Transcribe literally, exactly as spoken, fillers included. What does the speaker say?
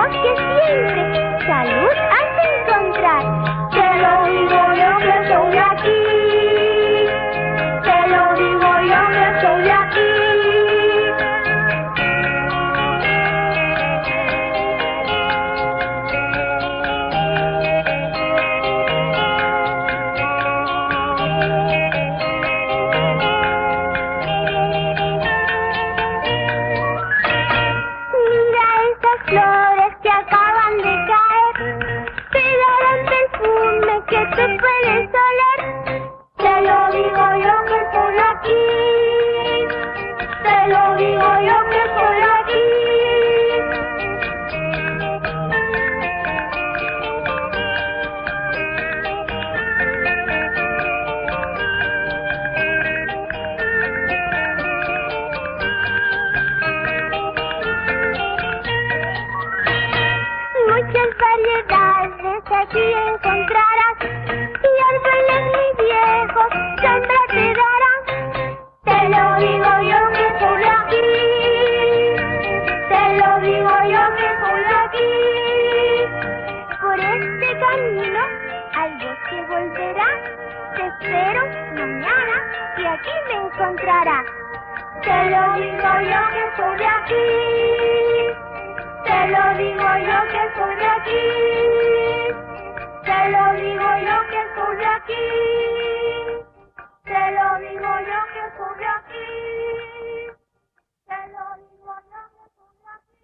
bosque siempre salud has de encontrar. Te lo digo yo que soy de aquí. Te lo digo yo que soy de aquí. Flores que acaban de caer te darán perfume que tú puedes oler. Te lo digo yo que soy aquí. Te lo digo yo que soy aquí. Muchas variedades aquí encontrarás y árboles muy viejos sombra te darán. Te lo digo yo que soy de aquí. Te lo digo yo que soy de aquí. Por este camino al bosque volverás. Te espero mañana y aquí me encontrarás. Te lo digo yo que soy de aquí.